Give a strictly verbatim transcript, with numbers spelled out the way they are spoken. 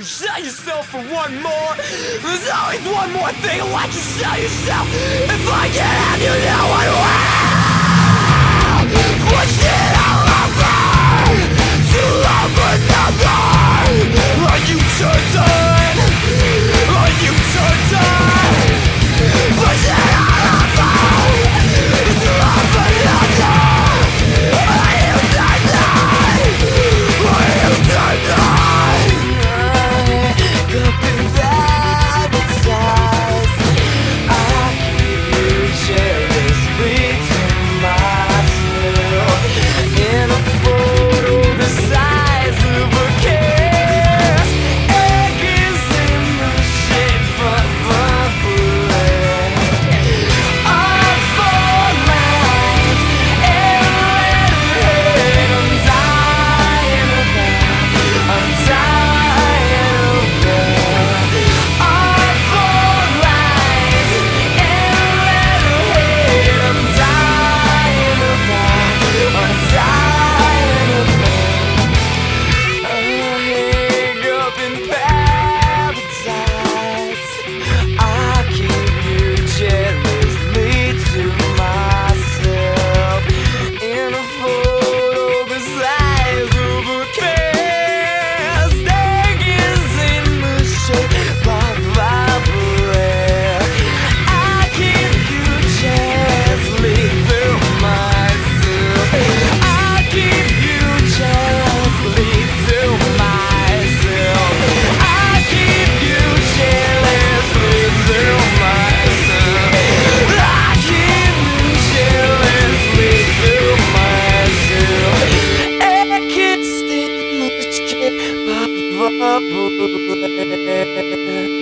you sell yourself for one more. There's always one more thing I'd like you sell yourself. If I can have you, no one will. Push it all over to love another. Are you turned on? Are you turned on? Push it all over to love another. Are you turned on? Are you turned on? Up in paradise, I keep you jealously to myself in a photo the size of a kiss. Egg is in the shape of a bullet. On four lines and letterhead, I'm dying of that. I'm dying of that. On four lines and letterhead, I'm dying of that. I'm dying of that. A hang up in paradise, I keep you jealously to myself in a photo the size of a kiss. Egg is in the shape of a bullet. I keep you jealously to myself. I keep you jealously to myself. I keep you jealously to myself. I keep you jealously to myself. A kiss in the shape of a bullet.